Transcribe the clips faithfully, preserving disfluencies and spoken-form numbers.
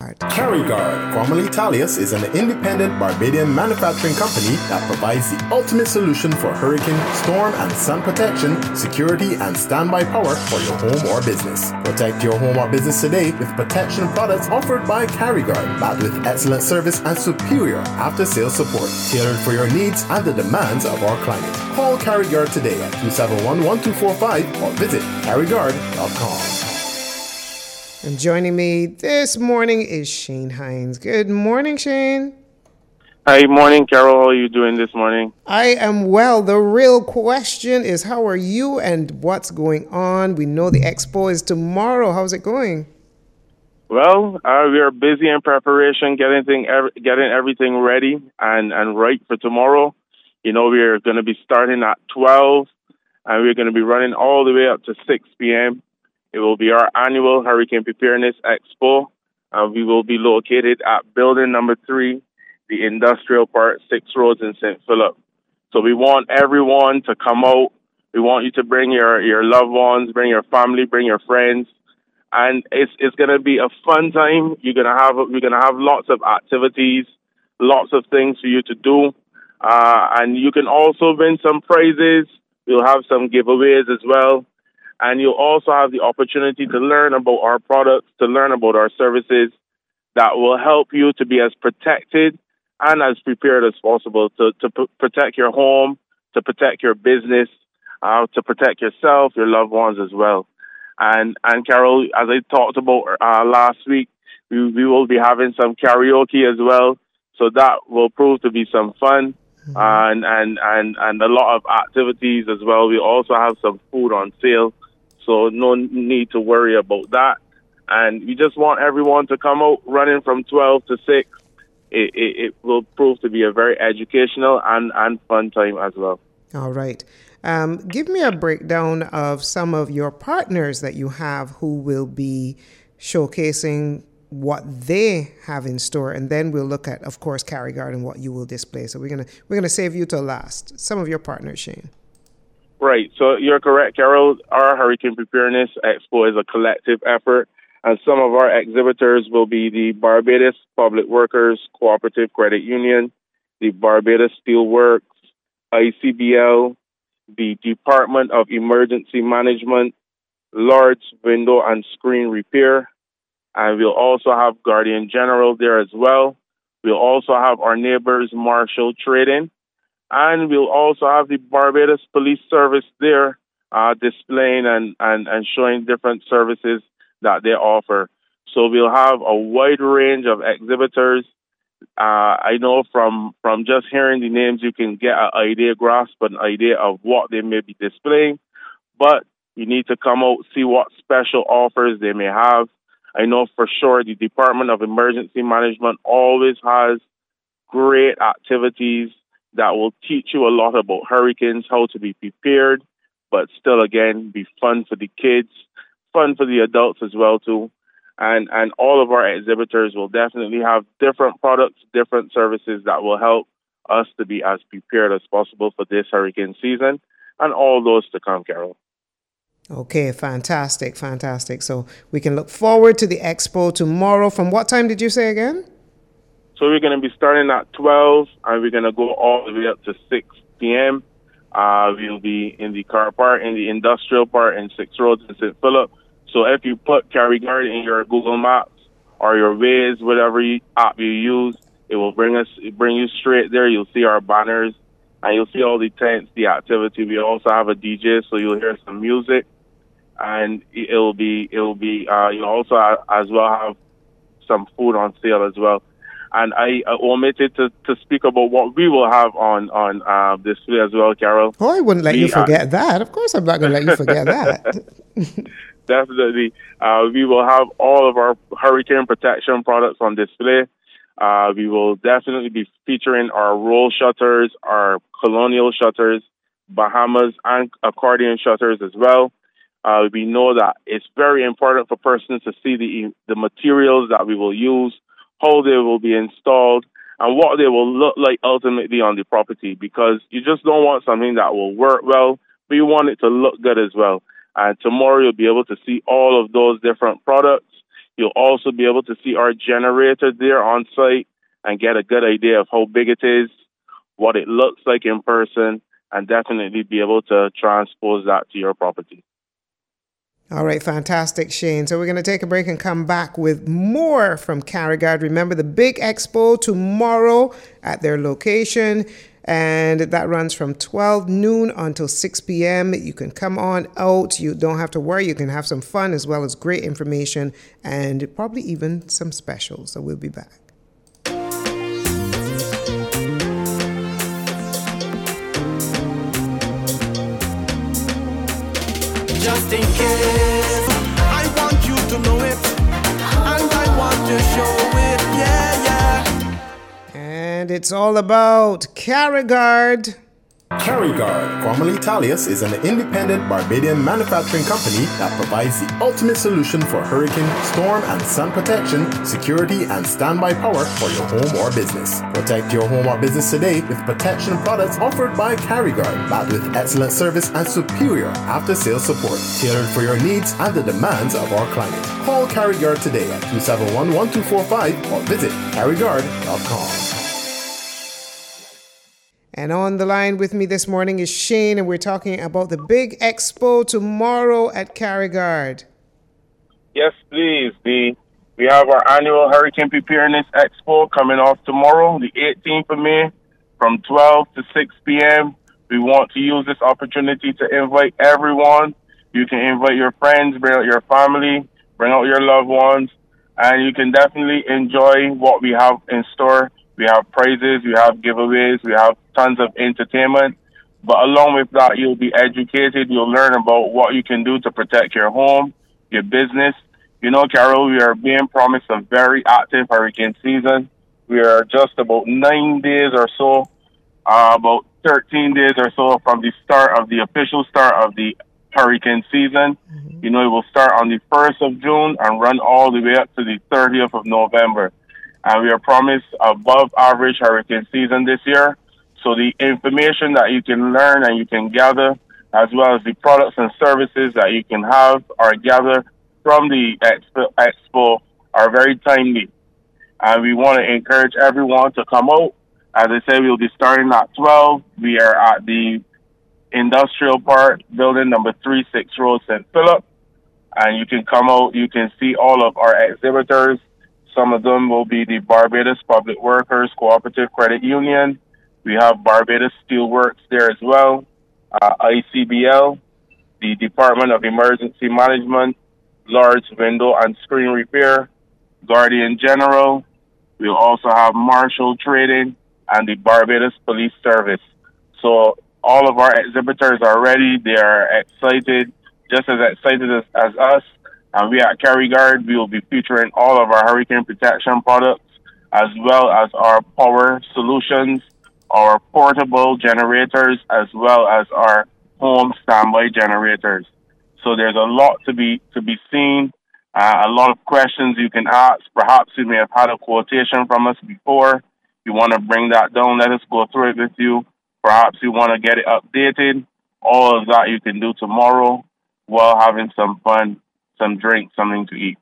CariGuard. CariGuard, formerly Talius, is an independent Barbadian manufacturing company that provides the ultimate solution for hurricane, storm, and sun protection, security, and standby power for your home or business. Protect your home or business today with protection products offered by CariGuard, backed with excellent service and superior after-sales support, tailored for your needs and the demands of our climate. Call CariGuard today at two seven one, one two four five or visit cari guard dot com. And joining me this morning is Shane Hines. Good morning, Shane. Hi, morning, Carol. How are you doing this morning? I am well. The real question is, how are you and what's going on? We know the expo is tomorrow. How's it going? Well, uh, we are busy in preparation, getting thing, getting everything ready and, and right for tomorrow. You know, we're going to be starting at twelve, and we're going to be running all the way up to six p.m. It will be our annual Hurricane Preparedness Expo. Uh, we will be located at building number three, the Industrial Park, Six Roads in Saint Philip. So we want everyone to come out. We want you to bring your, your loved ones, bring your family, bring your friends. And it's it's going to be a fun time. You're going to have we're going to have lots of activities, lots of things for you to do. Uh, and you can also win some prizes. We'll have some giveaways as well. And you'll also have the opportunity to learn about our products, to learn about our services that will help you to be as protected and as prepared as possible to, to p- protect your home, to protect your business, uh, to protect yourself, your loved ones as well. And, and Carol, as I talked about uh, last week, we, we will be having some karaoke as well. So that will prove to be some fun. Mm-hmm. uh, and, and, and, and a lot of activities as well. We also have some food on sale. So no need to worry about that. And we just want everyone to come out running from twelve to six. It, it, it will prove to be a very educational and, and fun time as well. All right. Um, give me a breakdown of some of your partners that you have who will be showcasing what they have in store, and then we'll look at, of course, CariGuard and what you will display. So we're gonna we're gonna save you till last. Some of your partners, Shane. Right. So you're correct, Carol. Our Hurricane Preparedness Expo is a collective effort, and some of our exhibitors will be the Barbados Public Workers Cooperative Credit Union, the Barbados Steelworks, I C B L, the Department of Emergency Management, Lord's Window and Screen Repair, and we'll also have Guardian General there as well. We'll also have our neighbors, Marshall Trading, and we'll also have the Barbados Police Service there uh, displaying and, and, and showing different services that they offer. So we'll have a wide range of exhibitors. Uh, I know from, from just hearing the names, you can get an idea, grasp an idea of what they may be displaying, but you need to come out, see what special offers they may have. I know for sure the Department of Emergency Management always has great activities that will teach you a lot about hurricanes, how to be prepared, but still, again, be fun for the kids, fun for the adults as well, too. And and all of our exhibitors will definitely have different products, different services that will help us to be as prepared as possible for this hurricane season and all those to come, Carol. Okay, fantastic, fantastic. So we can look forward to the expo tomorrow. From what time did you say again? So we're going to be starting at twelve, and we're going to go all the way up to six p.m. Uh, we'll be in the car park, in the industrial park in Six Roads in Saint Philip. So if you put CariGuard in your Google Maps or your Waze, whatever you, app you use, it will bring us, bring you straight there. You'll see our banners, and you'll see all the tents, the activity. We also have a D J, so you'll hear some music, and it'll be, it'll be. Uh, you also as well have some food on sale as well. And I uh, omitted to, to speak about what we will have on on uh, display as well, Carol. Oh, I wouldn't let we, you forget uh, that. Of course, I'm not going to let you forget that. Definitely. Uh, we will have all of our hurricane protection products on display. Uh, we will definitely be featuring our roll shutters, our colonial shutters, Bahamas and accordion shutters as well. Uh, we know that it's very important for persons to see the the materials that we will use, how they will be installed, and what they will look like ultimately on the property, because you just don't want something that will work well, but you want it to look good as well. And tomorrow you'll be able to see all of those different products. You'll also be able to see our generator there on site and get a good idea of how big it is, what it looks like in person, and definitely be able to transpose that to your property. All right, fantastic, Shane. So we're going to take a break and come back with more from Carigard. Remember the big expo tomorrow at their location, and that runs from twelve noon until six p.m. You can come on out. You don't have to worry. You can have some fun as well as great information and probably even some specials. So we'll be back. Just in case, I want you to know it, and I want to show it, yeah, yeah. And it's all about Carigard. Carigard, formerly Talius, is an independent Barbadian manufacturing company that provides the ultimate solution for hurricane, storm, and sun protection, security, and standby power for your home or business. Protect your home or business today with protection products offered by Carigard, backed with excellent service and superior after-sales support, tailored for your needs and the demands of our client. Call Carigard today at two seven one, one two four five or visit carigard dot com. And on the line with me this morning is Shane, and we're talking about the big expo tomorrow at Carigard. Yes, please. The, we have our annual Hurricane Preparedness Expo coming off tomorrow, the eighteenth of May, from twelve to six p.m. We want to use this opportunity to invite everyone. You can invite your friends, bring out your family, bring out your loved ones, and you can definitely enjoy what we have in store. We have prizes, we have giveaways, we have tons of entertainment. But along with that, you'll be educated. You'll learn about what you can do to protect your home, your business. You know, Carol, we are being promised a very active hurricane season. We are just about nine days or so, uh, about thirteen days or so from the start of the official start of the hurricane season. Mm-hmm. You know, it will start on the first of June and run all the way up to the thirtieth of November. And we are promised above average hurricane season this year. So the information that you can learn and you can gather, as well as the products and services that you can have or gather from the expo, expo are very timely. And we want to encourage everyone to come out. As I said, we'll be starting at twelve. We are at the Industrial Park, building number three six Road, Saint Philip. And you can come out, you can see all of our exhibitors. Some of them will be the Barbados Public Workers Cooperative Credit Union. We have Barbados Steelworks there as well, uh, I C B L, the Department of Emergency Management, Large Window and Screen Repair, Guardian General. We'll also have Marshall Trading and the Barbados Police Service. So all of our exhibitors are ready. They are excited, just as excited as, as us. And we at Carigard, we will be featuring all of our hurricane protection products, as well as our power solutions, our portable generators, as well as our home standby generators. So there's a lot to be to be seen, uh, a lot of questions you can ask. Perhaps you may have had a quotation from us before. You want to bring that down, let us go through it with you. Perhaps you want to get it updated. All of that you can do tomorrow while having some fun, some drink, something to eat.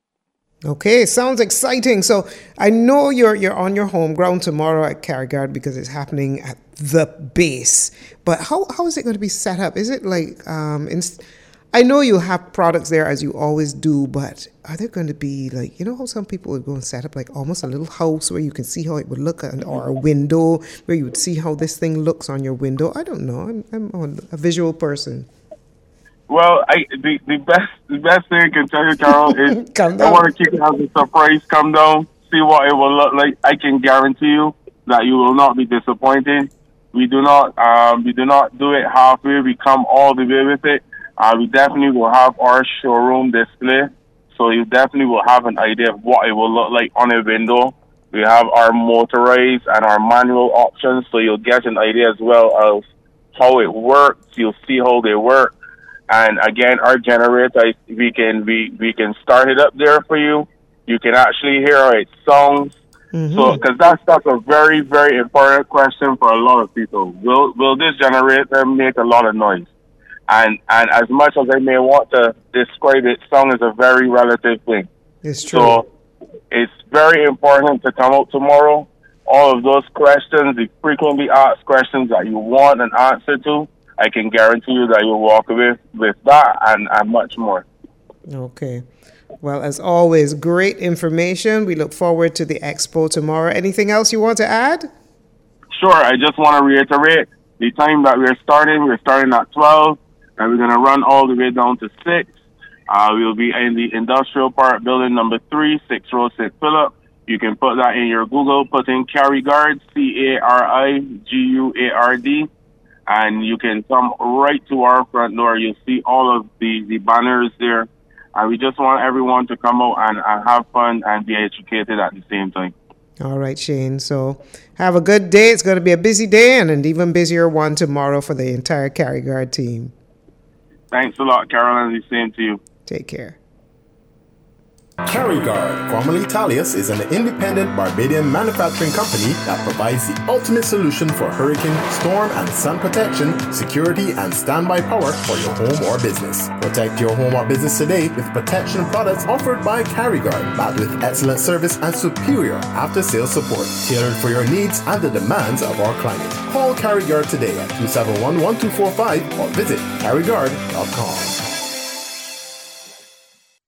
Okay, sounds exciting. So I know you're you're on your home ground tomorrow at Carigard because it's happening at the base. But how how is it going to be set up? Is it like um? Inst- I know you have products there as you always do, but are there going to be like, you know how some people would go and set up like almost a little house where you can see how it would look, and, or a window where you would see how this thing looks on your window? I don't know. I'm I'm a visual person. Well, I, the, the best the best thing I can tell you, Carol, is I want to keep it as a surprise. Come down, see what it will look like. I can guarantee you that you will not be disappointed. We do not um, we do not do it halfway. We come all the way with it. Uh, we definitely will have our showroom display, so you definitely will have an idea of what it will look like on a window. We have our motorized and our manual options, so you'll get an idea as well of how it works. You'll see how they work. And again, our generator, we can we, we can start it up there for you. You can actually hear how it sounds. Mm-hmm. So, because that's that's a very very important question for a lot of people. Will will this generator make a lot of noise? And and as much as I may want to describe it, sound is a very relative thing. It's true. So it's very important to come out tomorrow. All of those questions, the frequently asked questions that you want an answer to, I can guarantee you that you'll walk away with that and, and much more. Okay. Well, as always, great information. We look forward to the expo tomorrow. Anything else you want to add? Sure. I just want to reiterate the time that we're starting. We're starting at twelve, and we're going to run all the way down to six. Uh, we'll be in the Industrial Park Building number three, six Road, Saint Philip. You can put that in your Google, put in CariGuard, C A R I G U A R D, and you can come right to our front door. You'll see all of the, the banners there. And we just want everyone to come out and, and have fun and be educated at the same time. All right, Shane. So have a good day. It's going to be a busy day and an even busier one tomorrow for the entire CariGuard team. Thanks a lot, Carol, and the same to you. Take care. CariGuard, formerly Talius, is an independent Barbadian manufacturing company that provides the ultimate solution for hurricane, storm, and sun protection, security, and standby power for your home or business. Protect your home or business today with protection products offered by CariGuard, backed with excellent service and superior after-sales support, tailored for your needs and the demands of our climate. Call CariGuard today at two seven one, one two four five or visit cariguard dot com.